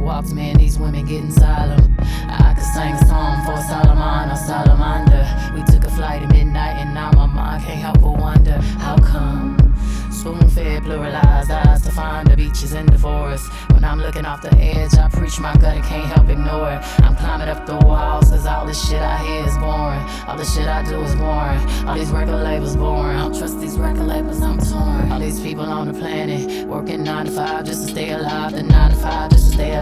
walks, man, these women getting solemn. I could sing a song for Solomon or Salamander. We took a flight at midnight and now my mind can't help but wonder, how come? Spoon-fed, pluralized eyes to find the beaches in the forest. When I'm looking off the edge, I preach my gut and can't help ignore it. I'm climbing up the walls, cause all this shit I hear is boring. All the shit I do is boring. All these record labels boring. I don't trust these record labels, I'm torn. All these people on the planet working 9 to 5 just to stay alive. The 9 to 5 just to stay